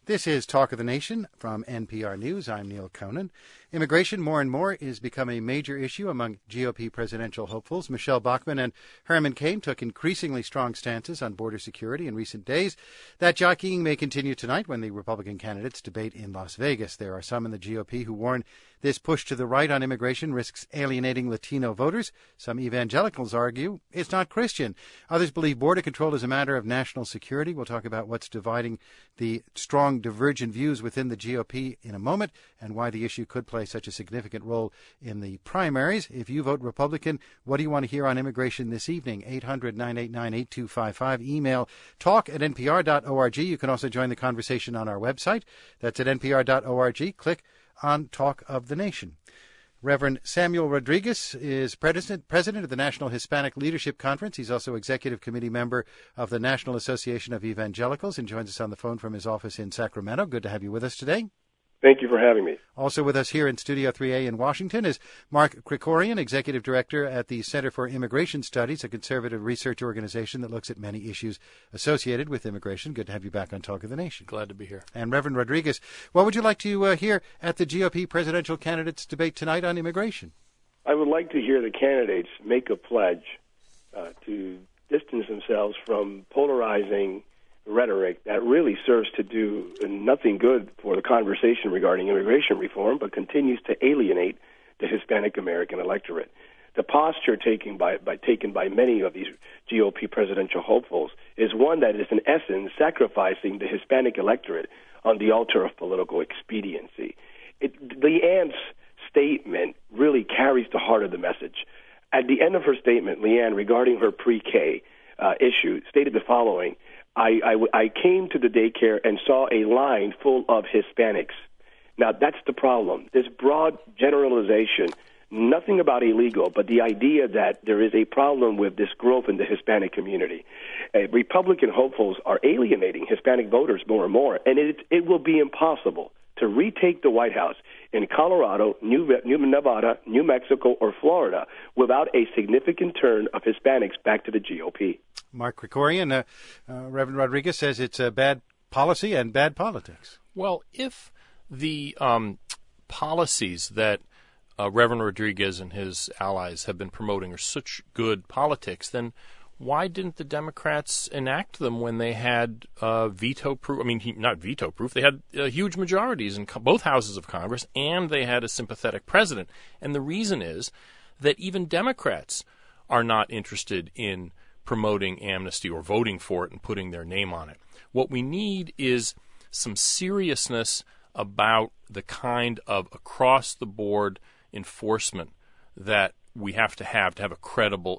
This is Talk of the Nation from NPR News. I'm Neil Conan. Immigration, more and more, is becoming a major issue among GOP presidential hopefuls. Michelle Bachmann and Herman Cain took increasingly strong stances on border security in recent days. That jockeying may continue tonight when the Republican candidates debate in Las Vegas. There are some in the GOP who warn this push to the right on immigration risks alienating Latino voters. Some evangelicals argue it's not Christian. Others believe border control is a matter of national security. We'll talk about what's dividing the strong divergent views within the GOP in a moment and why the issue could play such a significant role in the primaries. If you vote Republican, what do you want to hear on immigration this evening? 800-989-8255. Email talk@npr.org. You can also join the conversation on our website. That's at npr.org. Click on Talk of the Nation. Reverend Samuel Rodriguez is president of the National Hispanic Leadership Conference. He's also executive committee member of the National Association of Evangelicals and joins us on the phone from his office in Sacramento. Good to have you with us today. Thank you for having me. Also with us here in Studio 3A in Washington is Mark Krikorian, Executive Director at the Center for Immigration Studies, a conservative research organization that looks at many issues associated with immigration. Good to have you back on Talk of the Nation. Glad to be here. And Reverend Rodriguez, what would you like to hear at the GOP presidential candidates debate tonight on immigration? I would like to hear the candidates make a pledge to distance themselves from polarizing rhetoric that really serves to do nothing good for the conversation regarding immigration reform, but continues to alienate the Hispanic American electorate. The posture taken by many of these GOP presidential hopefuls is one that is, in essence, sacrificing the Hispanic electorate on the altar of political expediency. Leanne's statement really carries the heart of the message. At the end of her statement, Leanne, regarding her pre-K issue, stated the following: I came to the daycare and saw a line full of Hispanics. Now, that's the problem. This broad generalization, nothing about illegal, but the idea that there is a problem with this growth in the Hispanic community. Republican hopefuls are alienating Hispanic voters more and more, and it will be impossible to retake the White House in Colorado, Nevada, New Mexico, or Florida without a significant turn of Hispanics back to the GOP. Mark Krikorian, Reverend Rodriguez says it's a bad policy and bad politics. Well, if the policies that Reverend Rodriguez and his allies have been promoting are such good politics, then why didn't the Democrats enact them when they had veto-proof? I mean, not veto-proof. They had huge majorities in both houses of Congress, and they had a sympathetic president. And the reason is that even Democrats are not interested in promoting amnesty or voting for it and putting their name on it. What we need is some seriousness about the kind of across-the-board enforcement that we have to have a credible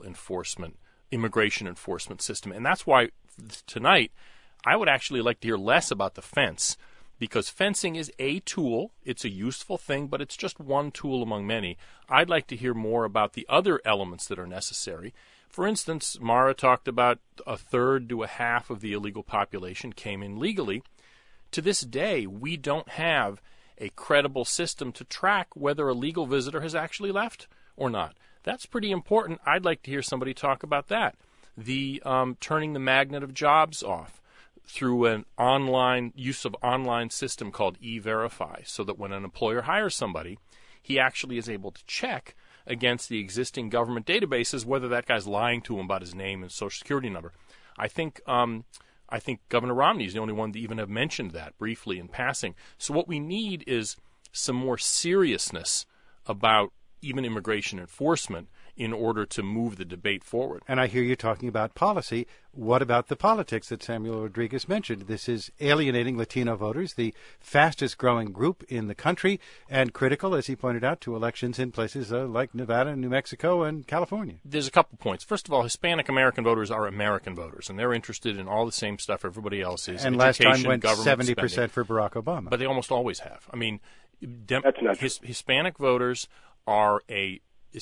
immigration enforcement system. And that's why tonight I would actually like to hear less about the fence, because fencing is a tool. It's a useful thing, but it's just one tool among many. I'd like to hear more about the other elements that are necessary. For instance, Mara talked about a third to a half of the illegal population came in legally. To this day, we don't have a credible system to track whether a legal visitor has actually left or not. That's pretty important. I'd like to hear somebody talk about that. The turning the magnet of jobs off through an online system called E-Verify, so that when an employer hires somebody, he actually is able to check against the existing government databases whether that guy's lying to him about his name and social security number. I think Governor Romney is the only one to even have mentioned that briefly in passing. So what we need is some more seriousness about even immigration enforcement in order to move the debate forward. And I hear you talking about policy. What about the politics that Samuel Rodriguez mentioned? This is alienating Latino voters, the fastest growing group in the country, and critical, as he pointed out, to elections in places like Nevada, New Mexico, and California. There's a couple points. First of all, Hispanic American voters are American voters, and they're interested in all the same stuff everybody else is. And last time went 70% for Barack Obama. But they almost always have. I mean, That's not true. Hispanic voters are a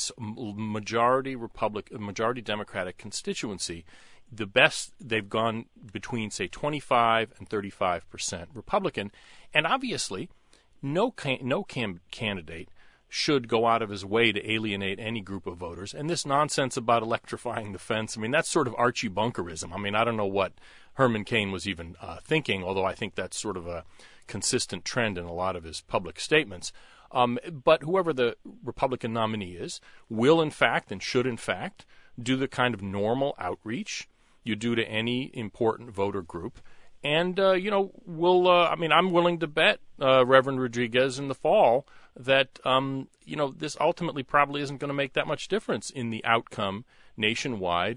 majority Democratic constituency. The best, they've gone between, say, 25 and 35% Republican. And obviously, no candidate should go out of his way to alienate any group of voters. And this nonsense about electrifying the fence, I mean, that's sort of Archie Bunkerism. I mean, I don't know what Herman Cain was even thinking, although I think that's sort of a consistent trend in a lot of his public statements. But whoever the Republican nominee is will, in fact, and should, in fact, do the kind of normal outreach you do to any important voter group. And, I'm willing to bet Reverend Rodriguez in the fall that, this ultimately probably isn't going to make that much difference in the outcome nationwide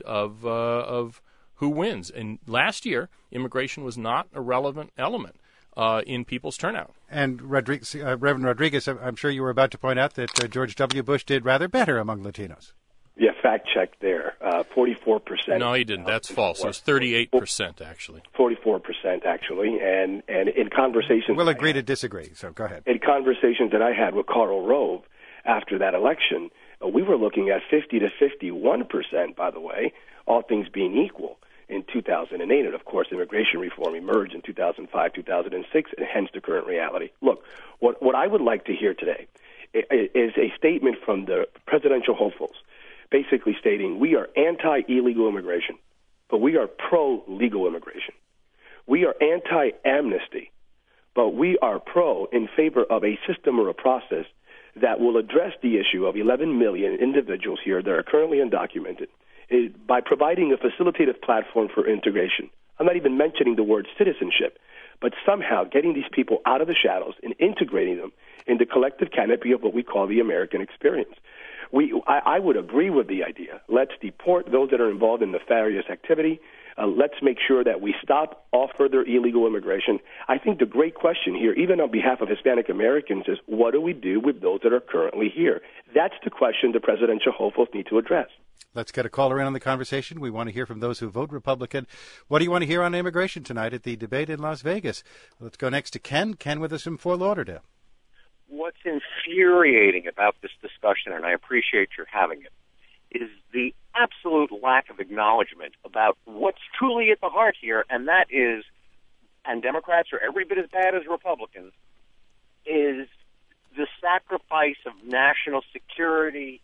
of who wins. And last year, immigration was not a relevant element in people's turnout. And Reverend Rodriguez, I'm sure you were about to point out that George W. Bush did rather better among Latinos. Yeah, fact check there. 44%. No, he didn't. That's false. It was 38%, actually. 44%, actually. And in conversations... We'll agree to disagree, so go ahead. In conversations that I had with Karl Rove after that election, we were looking at 50 to 51%, by the way, all things being equal, in 2008. And, of course, immigration reform emerged in 2005, 2006, and hence the current reality. Look, what I would like to hear today is a statement from the presidential hopefuls, basically stating we are anti-illegal immigration, but we are pro-legal immigration. We are anti-amnesty, but we are in favor of a system or a process that will address the issue of 11 million individuals here that are currently undocumented by providing a facilitative platform for integration. I'm not even mentioning the word citizenship, but somehow getting these people out of the shadows and integrating them in the collective canopy of what we call the American experience. I would agree with the idea. Let's deport those that are involved in nefarious activity. Let's make sure that we stop all further illegal immigration. I think the great question here, even on behalf of Hispanic Americans, is what do we do with those that are currently here? That's the question the presidential hopefuls need to address. Let's get a caller in on the conversation. We want to hear from those who vote Republican. What do you want to hear on immigration tonight at the debate in Las Vegas? Let's go next to Ken. Ken with us from Fort Lauderdale. What's infuriating about this discussion, and I appreciate your having it, is the absolute lack of acknowledgement about what's truly at the heart here, and that is, and Democrats are every bit as bad as Republicans, is the sacrifice of national security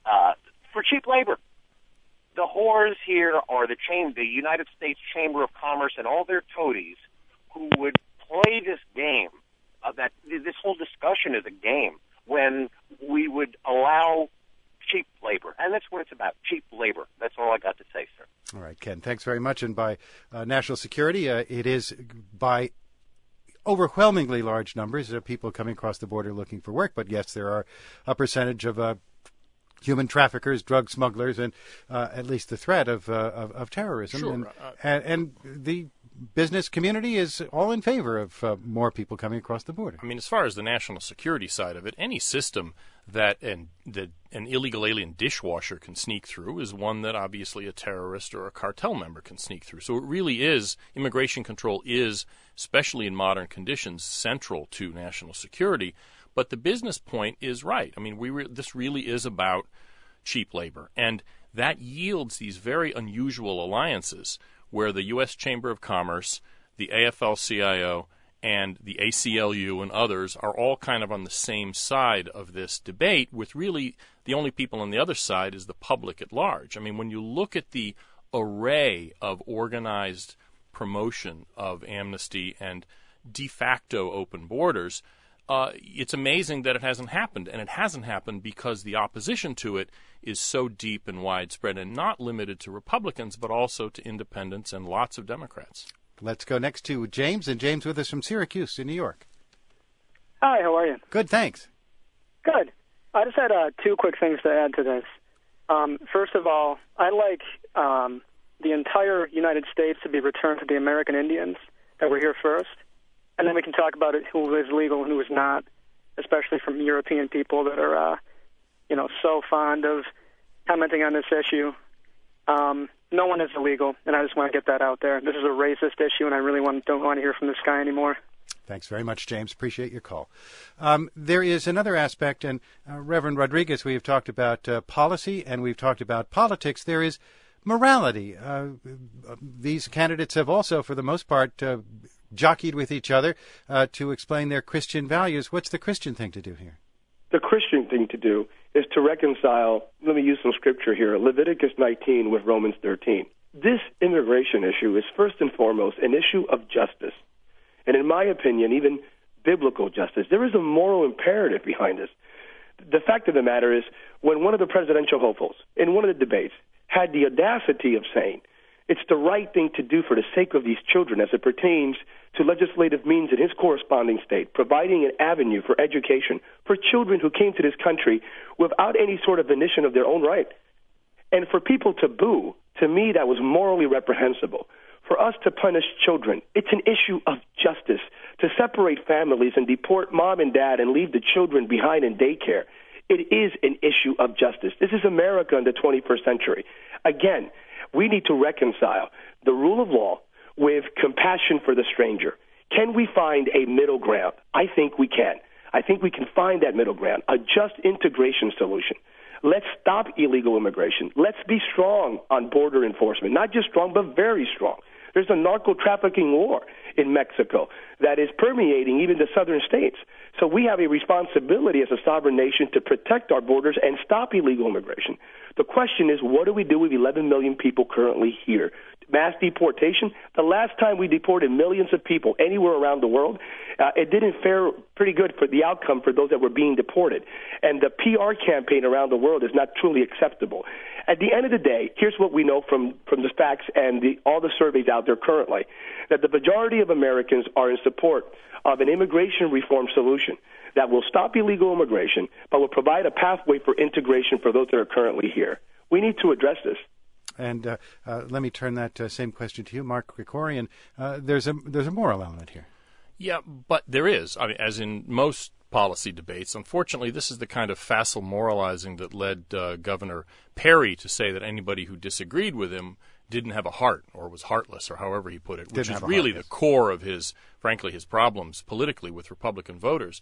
for cheap labor. The whores here are the United States Chamber of Commerce and all their toadies who would play this game. That this whole discussion is a game when we would allow cheap labor. And that's what it's about, cheap labor. That's all I got to say, sir. All right, Ken, thanks very much. And by national security, it is by overwhelmingly large numbers of people coming across the border looking for work. But, yes, there are a percentage of human traffickers, drug smugglers, and at least the threat of terrorism. Sure. And the business community is all in favor of more people coming across the border. I mean, as far as the national security side of it, any system that an illegal alien dishwasher can sneak through is one that obviously a terrorist or a cartel member can sneak through. So it really is, immigration control is, especially in modern conditions, central to national security. But the business point is right. I mean, this really is about cheap labor. And that yields these very unusual alliances where the U.S. Chamber of Commerce, the AFL-CIO, and the ACLU and others are all kind of on the same side of this debate, with really the only people on the other side is the public at large. I mean, when you look at the array of organized promotion of amnesty and de facto open borders, it's amazing that it hasn't happened. And it hasn't happened because the opposition to it is so deep and widespread and not limited to Republicans, but also to independents and lots of Democrats. Let's go next to James, and James with us from Syracuse in New York. Hi, how are you? Good, thanks. Good. I just had two quick things to add to this. First of all, I like the entire United States to be returned to the American Indians that were here first, and then we can talk about it, who is legal and who is not, especially from European people that are, so fond of commenting on this issue. No one is illegal, and I just want to get that out there. This is a racist issue, and I really don't want to hear from this guy anymore. Thanks very much, James. Appreciate your call. There is another aspect, and Reverend Rodriguez, we have talked about policy and we've talked about politics. There is morality. These candidates have also, for the most part, jockeyed with each other to explain their Christian values. What's the Christian thing to do here? The Christian thing to do is to reconcile, let me use some scripture here, Leviticus 19 with Romans 13. This immigration issue is first and foremost an issue of justice. And in my opinion, even biblical justice. There is a moral imperative behind this. The fact of the matter is, when one of the presidential hopefuls in one of the debates had the audacity of saying it's the right thing to do for the sake of these children as it pertains to legislative means in his corresponding state, providing an avenue for education for children who came to this country without any sort of volition of their own right. And for people to boo, to me, that was morally reprehensible. For us to punish children, it's an issue of justice. To separate families and deport mom and dad and leave the children behind in daycare, it is an issue of justice. This is America in the 21st century. Again, we need to reconcile the rule of law with compassion for the stranger. Can we find a middle ground? I think we can. I think we can find that middle ground, a just integration solution. Let's stop illegal immigration. Let's be strong on border enforcement, not just strong, but very strong. There's a narco-trafficking war in Mexico that is permeating even the southern states. So we have a responsibility as a sovereign nation to protect our borders and stop illegal immigration. The question is, what do we do with 11 million people currently here? Mass deportation? The last time we deported millions of people anywhere around the world, it didn't fare pretty good for the outcome for those that were being deported. And the PR campaign around the world is not truly acceptable. At the end of the day, here's what we know from the facts and all the surveys out there currently, that the majority of Americans are in support of an immigration reform solution that will stop illegal immigration, but will provide a pathway for integration for those that are currently here. We need to address this. And let me turn that same question to you, Mark Krikorian. There's a moral element here. Yeah, but there is. I mean, as in most policy debates, unfortunately, this is the kind of facile moralizing that led Governor Perry to say that anybody who disagreed with him didn't have a heart or was heartless or however he put it, which is really the core of his problems politically with Republican voters.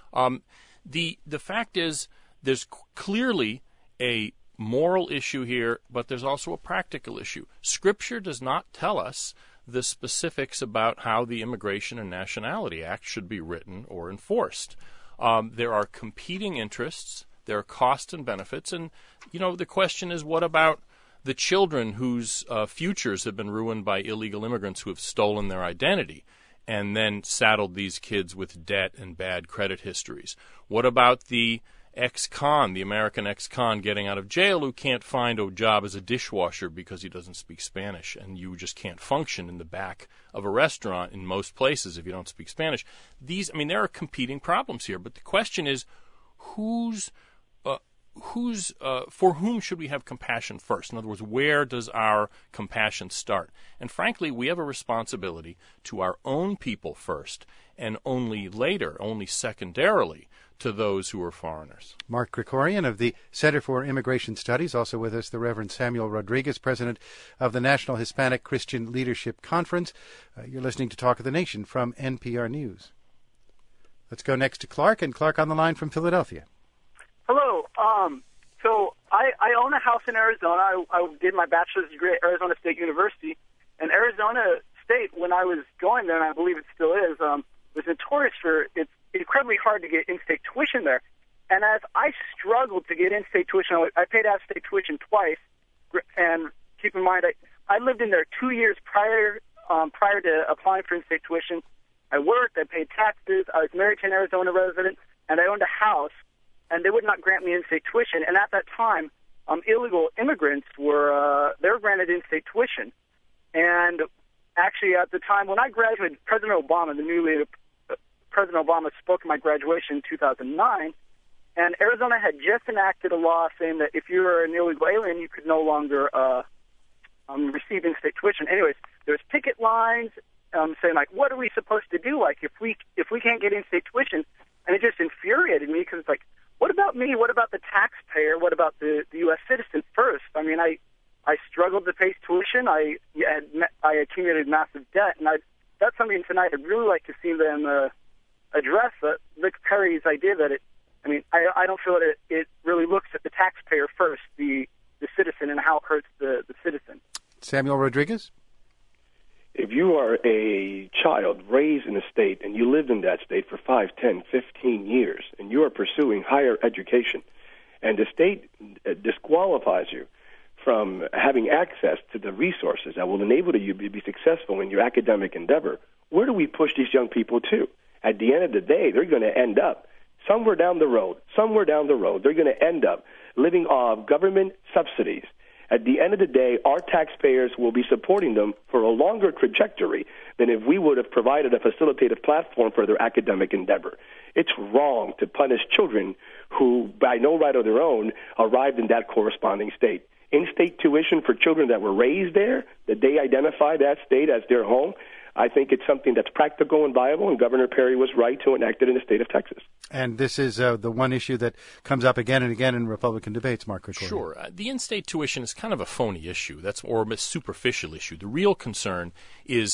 The fact is there's clearly a moral issue here, but there's also a practical issue. Scripture does not tell us the specifics about how the Immigration and Nationality Act should be written or enforced. There are competing interests, there are costs and benefits, and, the question is, what about the children whose futures have been ruined by illegal immigrants who have stolen their identity and then saddled these kids with debt and bad credit histories? What about the ex-con, the American ex-con getting out of jail who can't find a job as a dishwasher because he doesn't speak Spanish, and you just can't function in the back of a restaurant in most places if you don't speak Spanish? There are competing problems here, but the question is, for whom should we have compassion first? In other words, where does our compassion start? And frankly, we have a responsibility to our own people first, and only later, only secondarily, to those who are foreigners. Mark Krikorian of the Center for Immigration Studies, also with us the Reverend Samuel Rodriguez, president of the National Hispanic Christian Leadership Conference. You're listening to Talk of the Nation from NPR News. Let's go next to Clark, and Clark on the line from Philadelphia. Hello. So I own a house in Arizona. I did my bachelor's degree at Arizona State University. And Arizona State, when I was going there, and I believe it still is, was notorious for it's incredibly hard to get in-state tuition there. And as I struggled to get in-state tuition, I paid out-of-state tuition twice. And keep in mind, I lived in there 2 years prior to applying for in-state tuition. I worked, I paid taxes, I was married to an Arizona resident, and I owned a house, and they would not grant me in-state tuition. And at that time, illegal immigrants were granted in-state tuition. And actually, at the time when I graduated, President Obama spoke at my graduation in 2009, and Arizona had just enacted a law saying that if you were an illegal alien, you could no longer receive in-state tuition. Anyways, there was picket lines saying, like, what are we supposed to do? Like, if we can't get in-state tuition, and it just infuriated me because it's like, what about me? What about the taxpayer? What about the U.S. citizen first? I mean, I struggled to pay tuition. I accumulated massive debt, and that's something tonight I'd really like to see them address. Rick Perry's idea that I don't feel that it really looks at the taxpayer first, the citizen, and how it hurts the citizen. Samuel Rodriguez? If you are a child raised in a state and you lived in that state for 5, 10, 15 years, and you are pursuing higher education, and the state disqualifies you from having access to the resources that will enable you to be successful in your academic endeavor, where do we push these young people to? At the end of the day, they're going to end up somewhere down the road, they're going to end up living off government subsidies. At the end of the day, our taxpayers will be supporting them for a longer trajectory than if we would have provided a facilitative platform for their academic endeavor. It's wrong to punish children who, by no right of their own, arrived in that corresponding state. In-state tuition for children that were raised there, that they identify that state as their home, I think it's something that's practical and viable, and Governor Perry was right to enact it in the state of Texas. And this is the one issue that comes up again and again in Republican debates, Mark Krikorian. Sure. The in-state tuition is kind of a phony issue. Or a superficial issue. The real concern is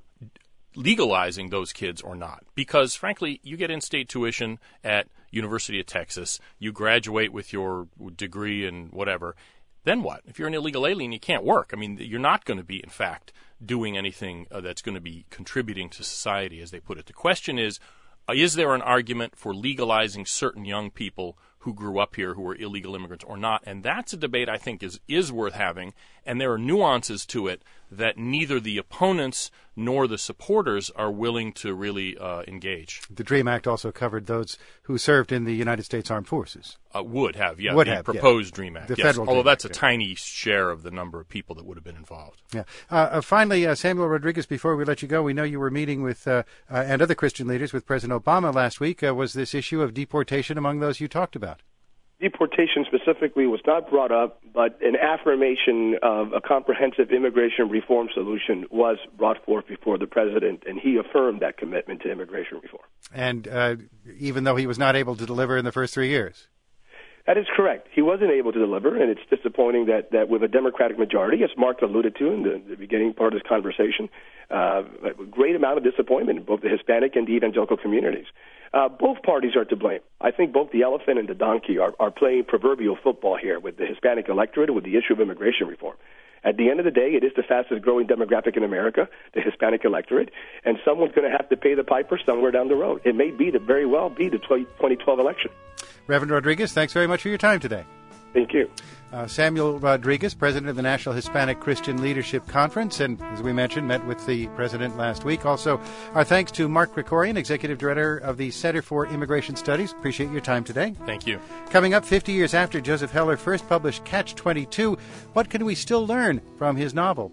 legalizing those kids or not. Because, frankly, you get in-state tuition at University of Texas, you graduate with your degree and whatever, then what? If you're an illegal alien, you can't work. I mean, you're not going to be, in fact, doing anything that's going to be contributing to society, as they put it. The question is there an argument for legalizing certain young people who grew up here who were illegal immigrants or not? And that's a debate I think is worth having, and there are nuances to it that neither the opponents nor the supporters are willing to really engage. The DREAM Act also covered those who served in the United States Armed Forces. Would have, yeah. Would the have, proposed DREAM Act, the yes. federal Although DREAM that's Act, a tiny share of the number of people that would have been involved. Yeah. Finally, Samuel Rodriguez, before we let you go, we know you were meeting with and other Christian leaders with President Obama last week. Was this issue of deportation among those you talked about? Deportation specifically was not brought up, but an affirmation of a comprehensive immigration reform solution was brought forth before the president, and he affirmed that commitment to immigration reform. And even though he was not able to deliver in the first 3 years? That is correct. He wasn't able to deliver, and it's disappointing that with a Democratic majority, as Mark alluded to in the beginning part of this conversation, a great amount of disappointment in both the Hispanic and the evangelical communities. Both parties are to blame. I think both the elephant and the donkey are playing proverbial football here with the Hispanic electorate and with the issue of immigration reform. At the end of the day, it is the fastest growing demographic in America, the Hispanic electorate, and someone's going to have to pay the piper somewhere down the road. It may very well be the 2012 election. Reverend Rodriguez, thanks very much for your time today. Thank you. Samuel Rodriguez, president of the National Hispanic Christian Leadership Conference, and as we mentioned, met with the president last week. Also, our thanks to Mark Krikorian, executive director of the Center for Immigration Studies. Appreciate your time today. Thank you. Coming up, 50 years after Joseph Heller first published Catch-22, what can we still learn from his novel?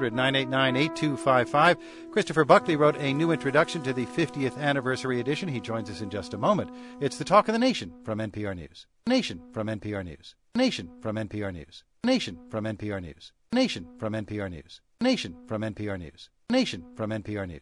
800-989-8255. Christopher Buckley wrote a new introduction to the 50th anniversary edition. He joins us in just a moment. It's the Talk of the Nation from NPR News. Nation from NPR News. Nation from NPR News. Nation from NPR News. Nation from NPR News. Nation from NPR News. Nation from NPR News.